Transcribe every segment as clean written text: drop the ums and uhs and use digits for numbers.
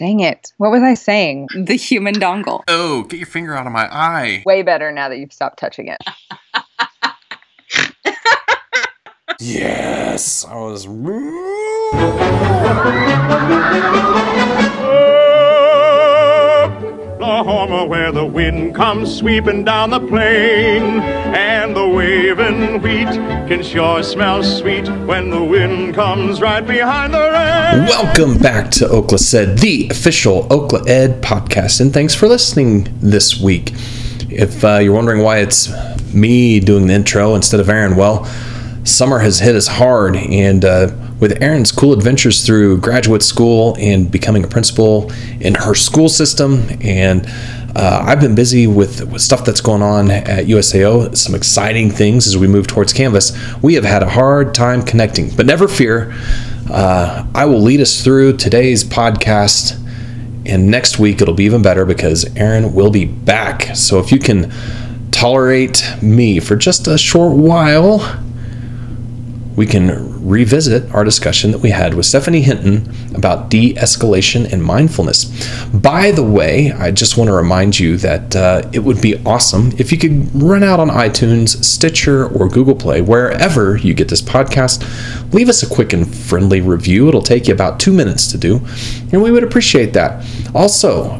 Dang it. What was I saying? The human dongle. Oh, get your finger out of my eye. Way better now that you've stopped touching it. Yes, I was. Oklahoma, where the wind comes sweeping down the plain, and the waving wheat can sure smell sweet when the wind comes right behind the rain. Welcome back to Okla Said, the official Okla Ed podcast, and thanks for listening this week. If you're wondering why it's me doing the intro instead of Aaron, well, summer has hit us hard, and with Erin's cool adventures through graduate school and becoming a principal in her school system, and I've been busy with stuff that's going on at USAO, some exciting things as we move towards Canvas. We have had a hard time connecting, but never fear. I will lead us through today's podcast, and next week it'll be even better because Erin will be back. So if you can tolerate me for just a short while, we can revisit our discussion that we had with Stephanie Hinton about de-escalation and mindfulness. By the way, I just want to remind you that it would be awesome if you could run out on iTunes, Stitcher, or Google Play, wherever you get this podcast. Leave us a quick and friendly review. It'll take you about 2 minutes to do, and we would appreciate that. Also,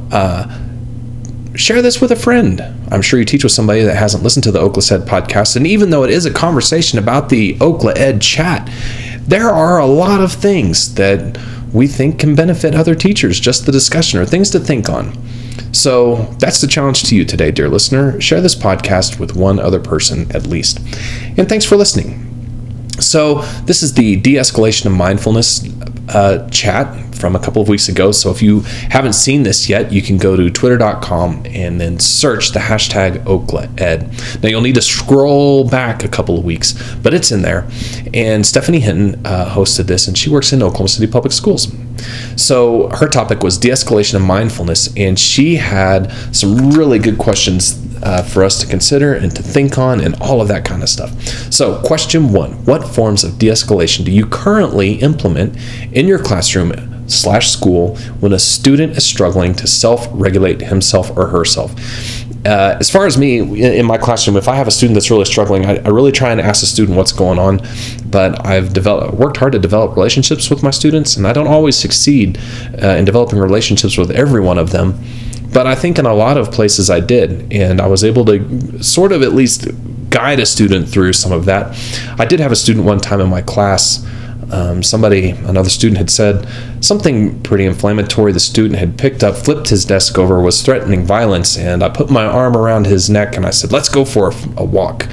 share this with a friend. I'm sure you teach with somebody that hasn't listened to the Okla Said podcast, and even though it is a conversation about the Okla Ed chat, there are a lot of things that we think can benefit other teachers, just the discussion or things to think on. So that's the challenge to you today, dear listener. Share this podcast with one other person at least. And thanks for listening. So this is the de-escalation of mindfulness chat from a couple of weeks ago. So if you haven't seen this yet, you can go to twitter.com and then search the hashtag OklaEd. Now you'll need to scroll back a couple of weeks, but it's in there. And Stephanie Hinton hosted this, and she works in Oklahoma City Public Schools. So her topic was de-escalation of mindfulness, and she had some really good questions for us to consider and to think on and all of that kind of stuff. So question 1, what forms of de-escalation do you currently implement in your classroom/school when a student is struggling to self-regulate himself or herself? As far as me, in my classroom, if I have a student that's really struggling, I really try and ask the student what's going on, but I've worked hard to develop relationships with my students, and I don't always succeed in developing relationships with every one of them. But I think in a lot of places I did, and I was able to sort of at least guide a student through some of that. I did have a student one time in my class. Another student had said something pretty inflammatory. The student had picked up, flipped his desk over, was threatening violence, and I put my arm around his neck and I said, let's go for a walk.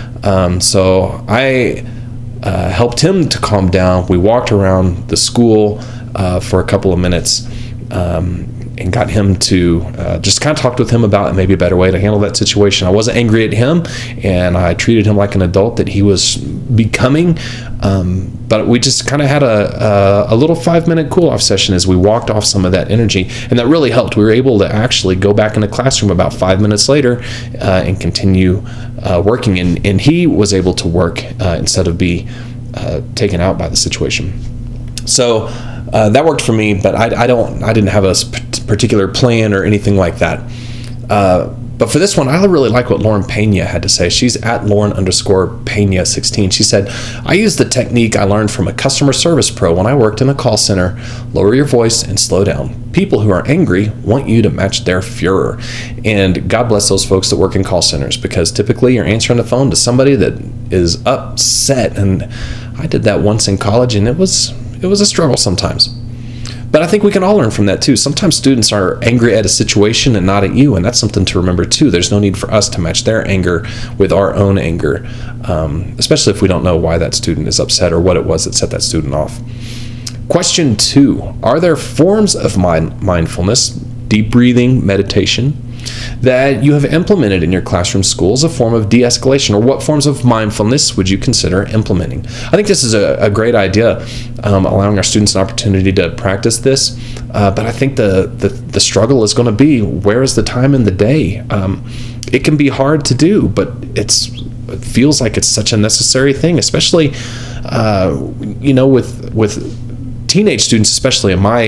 So I helped him to calm down. We walked around the school for a couple of minutes, and got him to just kind of talked with him about maybe a better way to handle that situation. I wasn't angry at him, and I treated him like an adult that he was becoming, but we just kind of had a little 5-minute cool-off session as we walked off some of that energy, and that really helped. We were able to actually go back in the classroom about 5 minutes later and continue working, and he was able to work instead of be taken out by the situation. So that worked for me, but I didn't have a particular plan or anything like that. But for this one, I really like what Lauren Pena had to say. She's at Lauren_Pena16. She said, I use the technique I learned from a customer service pro when I worked in a call center. Lower your voice and slow down. People who are angry want you to match their furor. And God bless those folks that work in call centers, because typically you're answering the phone to somebody that is upset. And I did that once in college, and it was a struggle sometimes. But I think we can all learn from that too. Sometimes students are angry at a situation and not at you, and that's something to remember too. There's no need for us to match their anger with our own anger, especially if we don't know why that student is upset or what it was that set that student off. Question 2, are there forms of mindfulness, deep breathing, meditation, that you have implemented in your classroom school as a form of de-escalation, or what forms of mindfulness would you consider implementing? I think this is a great idea, allowing our students an opportunity to practice this, but I think the struggle is going to be, where is the time in the day? It can be hard to do, but it feels like it's such a necessary thing, especially with teenage students, especially in my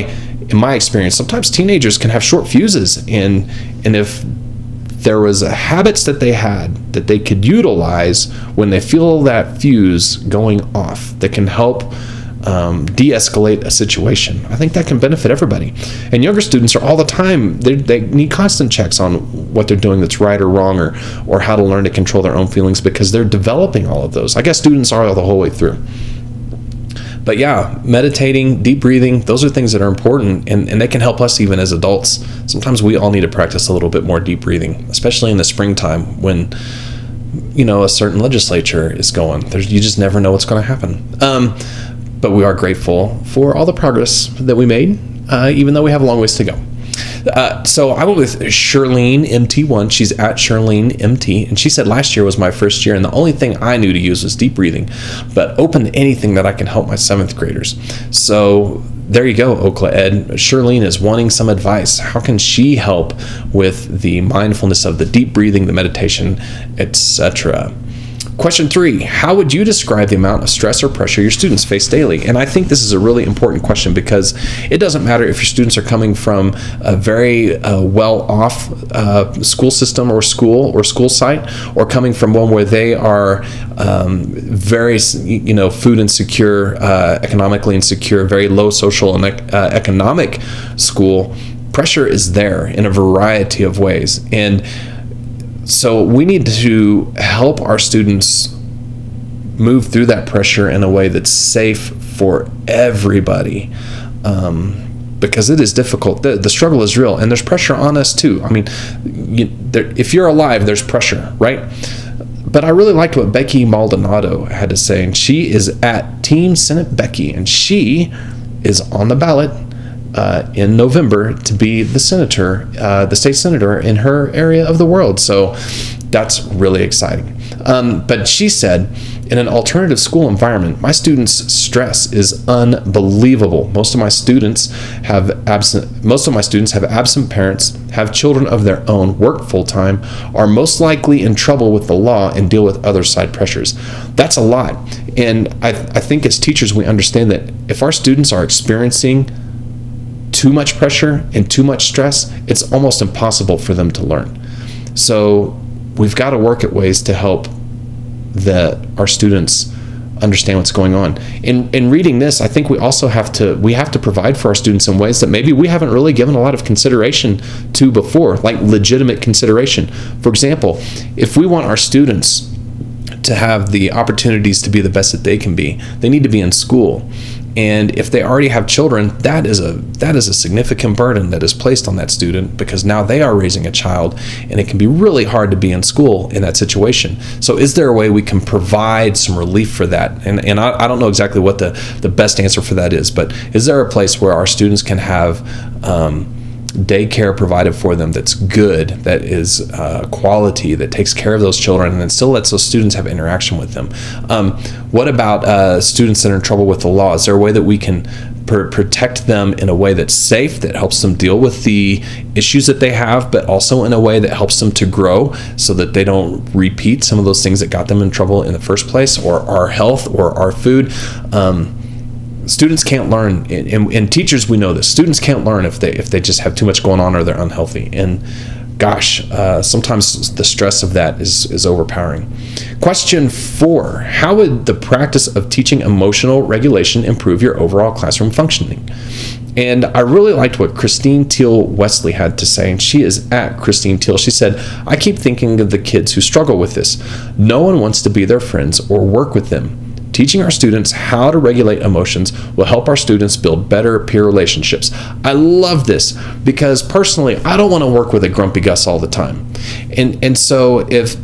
in my experience, sometimes teenagers can have short fuses, and if there was habits that they had that they could utilize when they feel that fuse going off that can help de-escalate a situation, I think that can benefit everybody. And younger students are all the time, they need constant checks on what they're doing that's right or wrong, or how to learn to control their own feelings, because they're developing all of those. I guess students are the whole way through. But yeah, meditating, deep breathing, those are things that are important, and they can help us even as adults. Sometimes we all need to practice a little bit more deep breathing, especially in the springtime when, a certain legislature is going. You just never know what's going to happen. But we are grateful for all the progress that we made, even though we have a long ways to go. So I went with Shirlene MT1. She's at Shirlene MT, and she said last year was my first year, and the only thing I knew to use was deep breathing, but open to anything that I can help my 7th graders. So there you go, Okla Ed. Shirlene is wanting some advice. How can she help with the mindfulness of the deep breathing, the meditation, etc.? Question 3, how would you describe the amount of stress or pressure your students face daily? And I think this is a really important question, because it doesn't matter if your students are coming from a very well-off school system or school site, or coming from one where they are very, food insecure, economically insecure, very low social and economic school. Pressure is there in a variety of ways. And so we need to help our students move through that pressure in a way that's safe for everybody, because it is difficult. The struggle is real, and there's pressure on us too. I mean, if you're alive, there's pressure, right? But I really liked what Becky Maldonado had to say, and she is at Team Senate Becky, and she is on the ballot in November to be the state senator in her area of the world. So that's really exciting. But she said, in an alternative school environment, my students' stress is unbelievable. Most of my students have absent parents, have children of their own, work full-time, are most likely in trouble with the law, and deal with other side pressures. That's a lot. And I think as teachers, we understand that if our students are experiencing too much pressure and too much stress, it's almost impossible for them to learn. So we've got to work at ways to help our students understand what's going on. In reading this, I think we also have to provide for our students in ways that maybe we haven't really given a lot of consideration to before, like legitimate consideration. For example, if we want our students to have the opportunities to be the best that they can be, they need to be in school. And if they already have children, that is a significant burden that is placed on that student, because now they are raising a child, and it can be really hard to be in school in that situation. So is there a way we can provide some relief for that? And I don't know exactly what the best answer for that is, but is there a place where our students can have daycare provided for them that's good, that is quality, that takes care of those children, and then still lets those students have interaction with them? What about students that are in trouble with the law? Is there a way that we can protect them in a way that's safe, that helps them deal with the issues that they have, but also in a way that helps them to grow so that they don't repeat some of those things that got them in trouble in the first place, or our health or our food? Students can't learn, and teachers, we know this. Students can't learn if they just have too much going on or they're unhealthy. And gosh, sometimes the stress of that is overpowering. Question 4, how would the practice of teaching emotional regulation improve your overall classroom functioning? And I really liked what Christine Teal Wesley had to say, and she is at Christine Teal. She said, I keep thinking of the kids who struggle with this. No one wants to be their friends or work with them. Teaching our students how to regulate emotions will help our students build better peer relationships. I love this, because personally, I don't want to work with a grumpy Gus all the time. And so if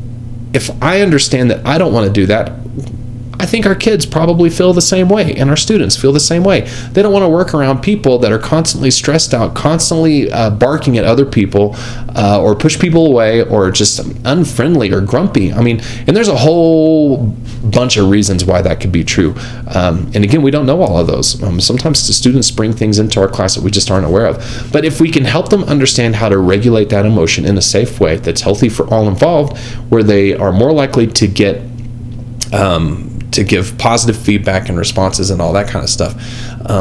I understand that I don't want to do that, I think our kids probably feel the same way, and our students feel the same way. They don't want to work around people that are constantly stressed out, constantly barking at other people, or push people away, or just unfriendly or grumpy. I mean, and there's a whole bunch of reasons why that could be true. And again, we don't know all of those. Sometimes the students bring things into our class that we just aren't aware of. But if we can help them understand how to regulate that emotion in a safe way that's healthy for all involved, where they are more likely to get to give positive feedback and responses and all that kind of stuff,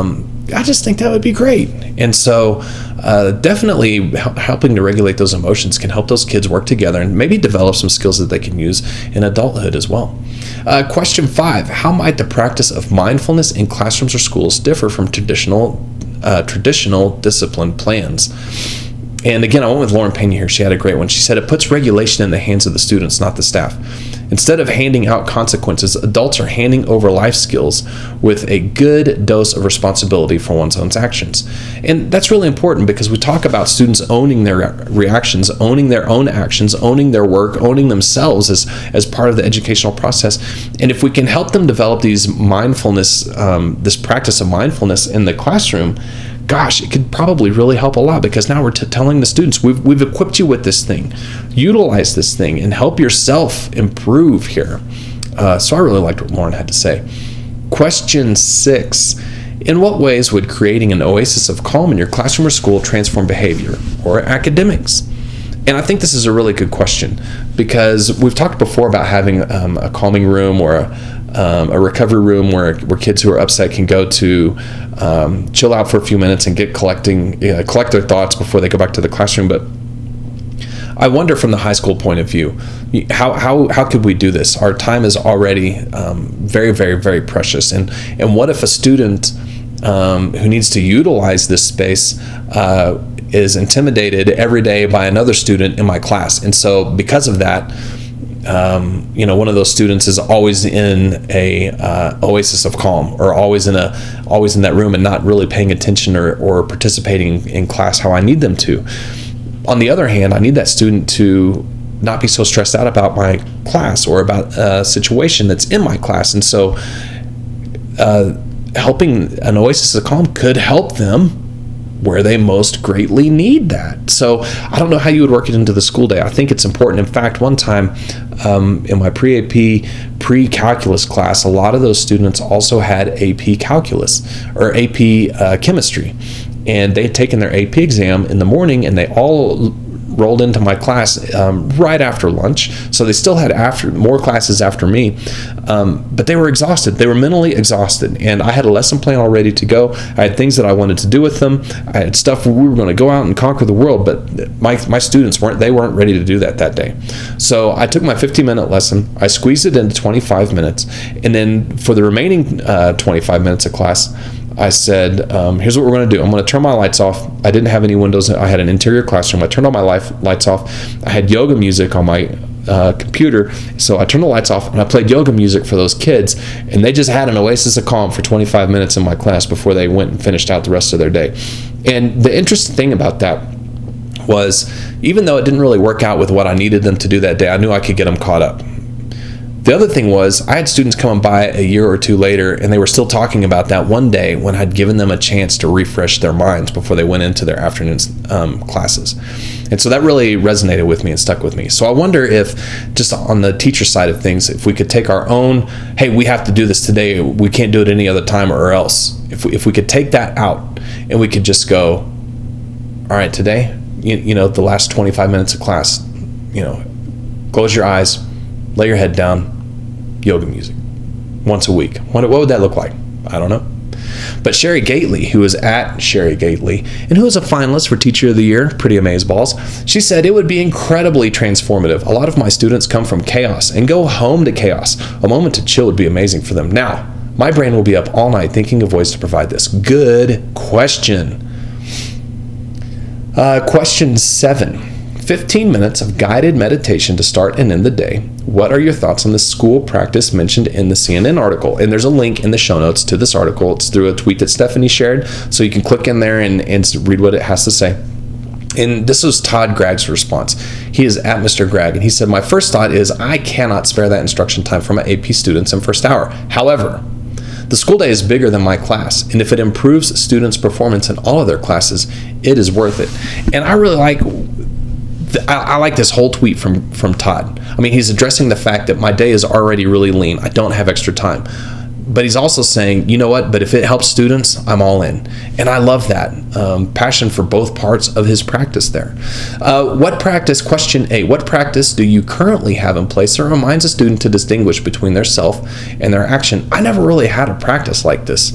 I just think that would be great. And so definitely helping to regulate those emotions can help those kids work together and maybe develop some skills that they can use in adulthood as well. Question 5, how might the practice of mindfulness in classrooms or schools differ from traditional discipline plans? And again, I went with Lauren Pena here. She had a great one. She said, it puts regulation in the hands of the students, not the staff. Instead of handing out consequences, adults are handing over life skills with a good dose of responsibility for one's own actions. And that's really important because we talk about students owning their reactions, owning their own actions, owning their work, owning themselves as part of the educational process. And if we can help them develop these mindfulness, this practice of mindfulness in the classroom, gosh, it could probably really help a lot, because now we're telling the students, we've equipped you with this thing. Utilize this thing and help yourself improve here. So I really liked what Lauren had to say. Question 6. In what ways would creating an oasis of calm in your classroom or school transform behavior or academics? And I think this is a really good question, because we've talked before about having a calming room or a recovery room where kids who are upset can go to chill out for a few minutes and collect their thoughts before they go back to the classroom. But I wonder, from the high school point of view, how could we do this? Our time is already very, very, very precious. And what if a student who needs to utilize this space is intimidated every day by another student in my class? And so because of that, one of those students is always in a oasis of calm, or always in that room and not really paying attention or participating in class how I need them to. On the other hand, I need that student to not be so stressed out about my class or about a situation that's in my class. And so helping an oasis of calm could help them where they most greatly need that. So I don't know how you would work it into the school day. I think it's important. In fact, one time in my pre-AP, pre-calculus class, a lot of those students also had AP calculus or AP chemistry. And they had taken their AP exam in the morning, and they all rolled into my class right after lunch. So they still had more classes after me, but they were exhausted. They were mentally exhausted, and I had a lesson plan all ready to go. I had things that I wanted to do with them. I had stuff where we were going to go out and conquer the world, but my students weren't ready to do that day. So I took my 15-minute lesson, I squeezed it into 25 minutes, and then for the remaining 25 minutes of class, I said, here's what we're going to do. I'm going to turn my lights off. I didn't have any windows. I had an interior classroom. I turned all my lights off. I had yoga music on my computer. So I turned the lights off and I played yoga music for those kids. And they just had an oasis of calm for 25 minutes in my class before they went and finished out the rest of their day. And the interesting thing about that was, even though it didn't really work out with what I needed them to do that day, I knew I could get them caught up. The other thing was, I had students coming by a year or two later, and they were still talking about that one day when I'd given them a chance to refresh their minds before they went into their afternoon classes. And so that really resonated with me and stuck with me. So I wonder if, just on the teacher side of things, if we could take our own, hey, we have to do this today, we can't do it any other time or else. If we could take that out and we could just go, all right, today, the last 25 minutes of class, close your eyes, lay your head down, yoga music once a week. What would that look like? I don't know. But Sherry Gately, who is at Sherry Gately, and who is a finalist for Teacher of the Year, pretty amazeballs, she said it would be incredibly transformative. A lot of my students come from chaos and go home to chaos. A moment to chill would be amazing for them. Now, my brain will be up all night thinking of ways to provide this. Good question. Question 7. 15 minutes of guided meditation to start and end the day. What are your thoughts on the school practice mentioned in the CNN article? And there's a link in the show notes to this article. It's through a tweet that Stephanie shared, so you can click in there and read what it has to say. And this was Todd Gragg's response. He is at Mr. Gragg, and he said, my first thought is I cannot spare that instruction time for my AP students in first hour. However, the school day is bigger than my class, and if it improves students' performance in all of their classes, it is worth it. And I really like this whole tweet from Todd. I mean, he's addressing the fact that my day is already really lean. I don't have extra time. But he's also saying, you know what, but if it helps students, I'm all in. And I love that. Passion for both parts of his practice there. Question 8, what practice do you currently have in place that reminds a student to distinguish between their self and their action? I never really had a practice like this.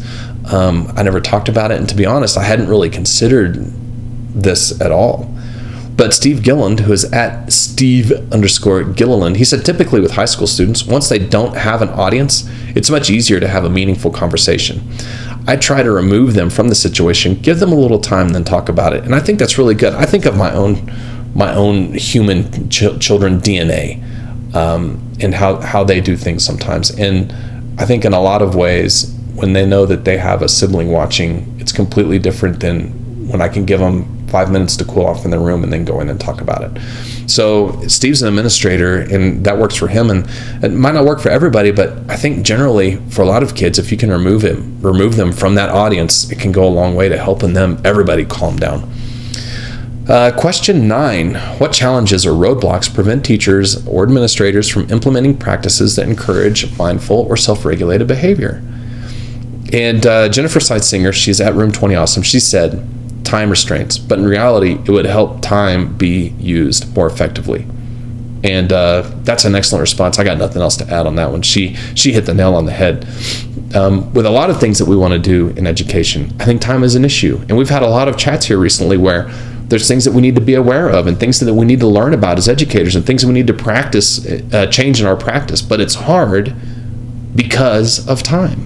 I never talked about it, and to be honest, I hadn't really considered this at all. But Steve Gilliland, who is at Steve_Gilliland, he said typically with high school students, once they don't have an audience, it's much easier to have a meaningful conversation. I try to remove them from the situation, give them a little time, then talk about it. And I think that's really good. I think of my own human children DNA, and how they do things sometimes. And I think in a lot of ways, when they know that they have a sibling watching, it's completely different than when I can give them 5 minutes to cool off in their room and then go in and talk about it. So Steve's an administrator, and that works for him, and it might not work for everybody, but I think generally for a lot of kids, if you can remove them from that audience, it can go a long way to helping everybody calm down. Question 9, what challenges or roadblocks prevent teachers or administrators from implementing practices that encourage mindful or self-regulated behavior? And Jennifer Seitsinger, she's at Room 20 Awesome, she said, time restraints, but in reality, it would help time be used more effectively. And that's an excellent response. I got nothing else to add on that one. She hit the nail on the head. With a lot of things that we want to do in education, I think time is an issue. And we've had a lot of chats here recently where there's things that we need to be aware of and things that we need to learn about as educators and things that we need to practice, change in our practice. But it's hard because of time.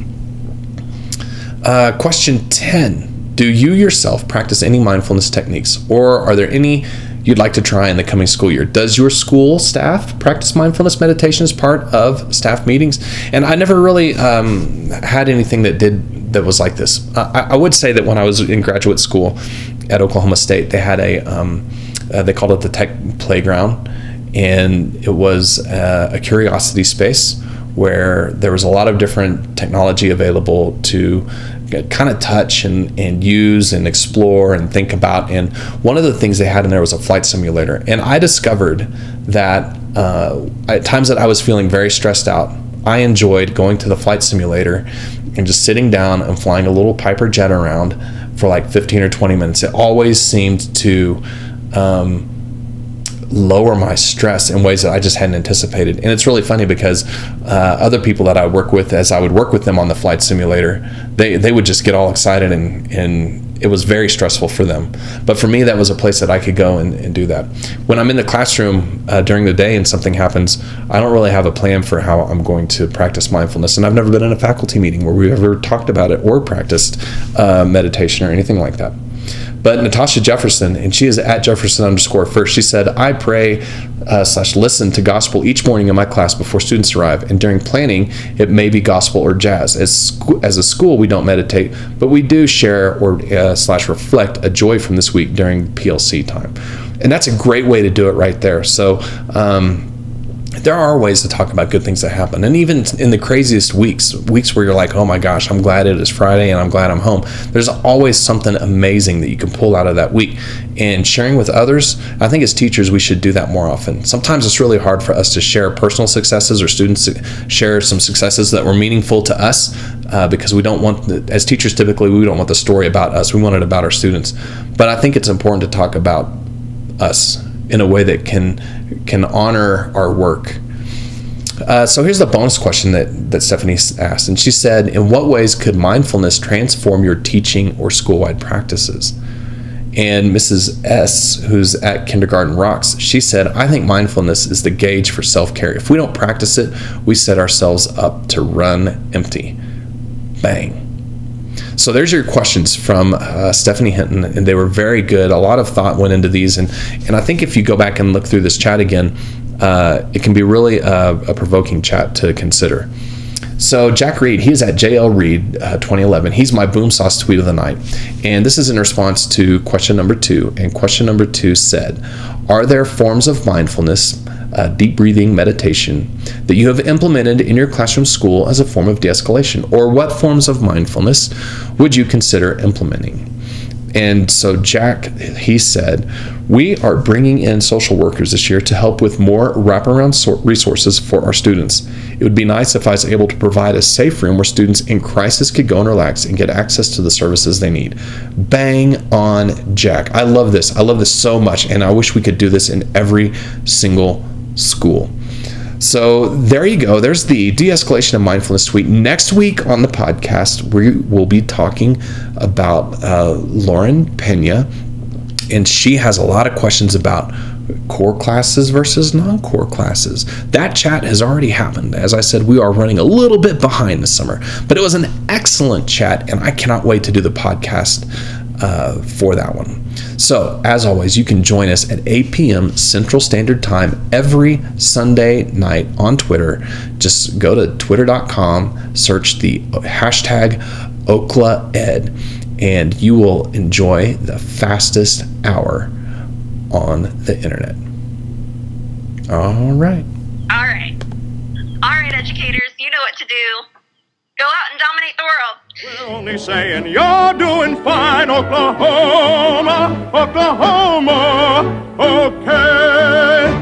Question 10. Do you yourself practice any mindfulness techniques, or are there any you'd like to try in the coming school year? Does your school staff practice mindfulness meditation as part of staff meetings? And I never really had anything that was like this. I would say that when I was in graduate school at Oklahoma State, they had they called it the Tech Playground, and it was a curiosity space where there was a lot of different technology available to kind of touch and use and explore and think about. And one of the things they had in there was a flight simulator. And I discovered that at times that I was feeling very stressed out, I enjoyed going to the flight simulator and just sitting down and flying a little Piper jet around for like 15 or 20 minutes. It always seemed to lower my stress in ways that I just hadn't anticipated. And it's really funny because other people that I work with, as I would work with them on the flight simulator, they would just get all excited, and it was very stressful for them. But for me, that was a place that I could go and do that. When I'm in the classroom during the day and something happens, I don't really have a plan for how I'm going to practice mindfulness. And I've never been in a faculty meeting where we've ever talked about it or practiced meditation or anything like that. But Natasha Jefferson, and she is at Jefferson_first, she said, I pray / listen to gospel each morning in my class before students arrive, and during planning, it may be gospel or jazz. As a school, we don't meditate, but we do share or / reflect a joy from this week during PLC time. And that's a great way to do it right there. So there are ways to talk about good things that happen. And even in the craziest weeks where you're like, oh my gosh, I'm glad it is Friday and I'm glad I'm home, there's always something amazing that you can pull out of that week. And sharing with others, I think as teachers, we should do that more often. Sometimes it's really hard for us to share personal successes, or students to share some successes that were meaningful to us, because we don't want, as teachers typically, we don't want the story about us. We want it about our students. But I think it's important to talk about us in a way that can honor our work. So here's the bonus question that Stephanie asked, and she said, in what ways could mindfulness transform your teaching or school-wide practices? And Mrs. S., who's at Kindergarten Rocks, she said, I think mindfulness is the gauge for self-care. If we don't practice it, we set ourselves up to run empty. Bang. So there's your questions from Stephanie Hinton, and they were very good. A lot of thought went into these, and I think if you go back and look through this chat again, it can be really a provoking chat to consider. So Jack Reed, he is at JL Reed 2011. He's my boom sauce tweet of the night, and this is in response to question number 2. And question number 2 said, are there forms of mindfulness, deep breathing, meditation, that you have implemented in your classroom school as a form of de-escalation? Or what forms of mindfulness would you consider implementing? And so Jack, he said, we are bringing in social workers this year to help with more wraparound resources for our students. It would be nice if I was able to provide a safe room where students in crisis could go and relax and get access to the services they need. Bang on, Jack. I love this. I love this so much, and I wish we could do this in every single school. So there you go. There's the de-escalation of mindfulness tweet. Next week on the podcast, we will be talking about Lauren Pena, and she has a lot of questions about core classes versus non-core classes. That chat has already happened. As I said, we are running a little bit behind this summer, but it was an excellent chat, and I cannot wait to do the podcast for that one. So, as always, you can join us at 8 p.m. Central Standard Time every Sunday night on Twitter. Just go to twitter.com, search the hashtag OklaEd, and you will enjoy the fastest hour on the internet. All right. All right. All right, educators, you know what to do. Go out and dominate the world. We're only saying you're doing fine, Oklahoma, Oklahoma, okay.